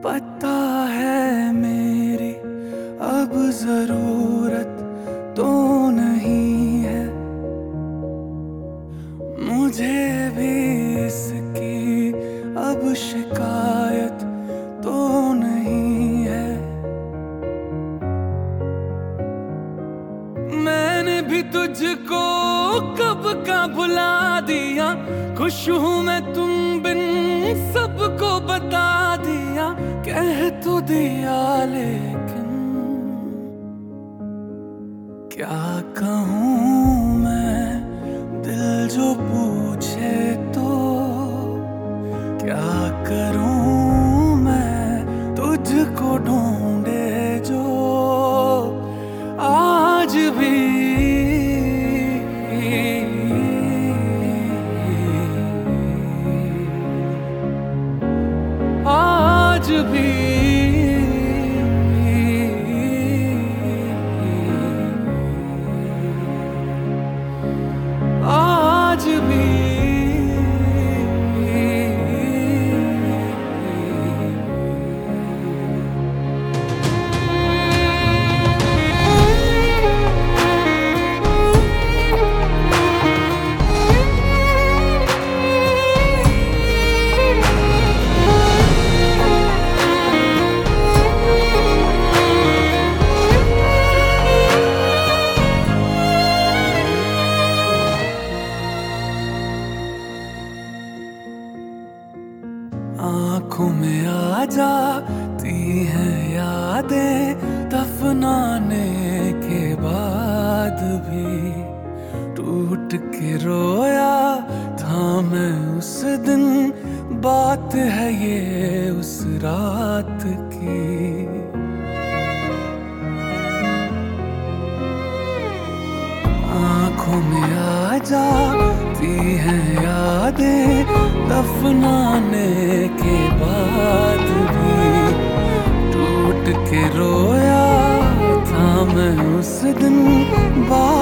पता है मेरी अब जरूरत तो नहीं है, मुझे भी इसकी अब शिकायत तो नहीं है। मैंने भी तुझको कब का भुला दिया, खुश हूँ मैं तुम बिन सबको बता दिया। कह तो दिया लेकिन क्या कहूँ मैं, दिल जो पूछे तो क्या करूँ मैं, तुझको ढूंढे जो आज भी। आज भी आज भी आँखों में आ जाती हैं यादें, दफनाने के बाद भी। टूट के रोया था मैं उस दिन, बात है ये उस रात की। आँखों में आ जाती हैं यादें, दफनाने के बाद भी। टूट के रोया था मैं उस दिन,